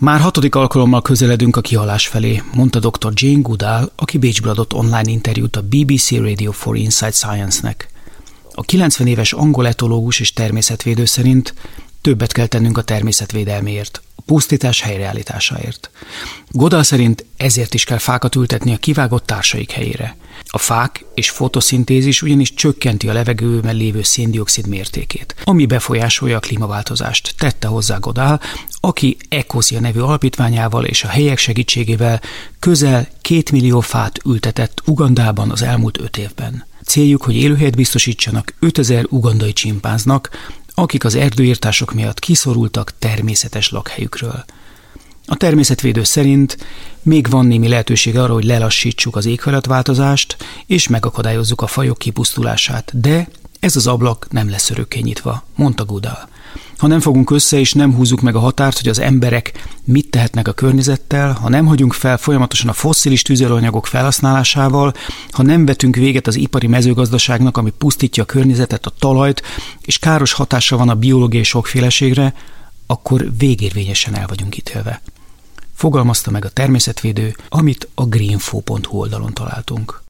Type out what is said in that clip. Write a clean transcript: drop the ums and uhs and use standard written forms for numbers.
Már 6. alkalommal közeledünk a kihalás felé, mondta dr. Jane Goodall, aki Bécsből adott online interjút a BBC Radio 4 Inside Science-nek. A 90 éves angol etológus és természetvédő szerint többet kell tennünk a természetvédelméért, a pusztítás helyreállításáért. Goodall szerint ezért is kell fákat ültetni a kivágott társaik helyére. A fák és fotoszintézis ugyanis csökkenti a levegőben lévő szén-dioxid mértékét, ami befolyásolja a klímaváltozást, tette hozzá Goodall, aki Ecosia nevű alapítványával és a helyiek segítségével közel 2 millió fát ültetett Ugandában az elmúlt 5 évben. Céljuk, hogy élőhelyet biztosítsanak 5000 ugandai csimpánznak, akik az erdőirtások miatt kiszorultak természetes lakhelyükről. A természetvédő szerint még van némi lehetőség arra, hogy lelassítsuk az éghajlatváltozást, és megakadályozzuk a fajok kipusztulását, de ez az ablak nem lesz örökké nyitva, mondta Goodall. Ha nem fogunk össze és nem húzzuk meg a határt, hogy az emberek mit tehetnek a környezettel, ha nem hagyunk fel folyamatosan a fosszilis tüzelőanyagok felhasználásával, ha nem vetünk véget az ipari mezőgazdaságnak, ami pusztítja a környezetet, a talajt, és káros hatása van a biológiai sokféleségre, akkor végérvényesen el vagyunk ítélve. Fogalmazta meg a természetvédő, amit a greenfo.hu oldalon találtunk.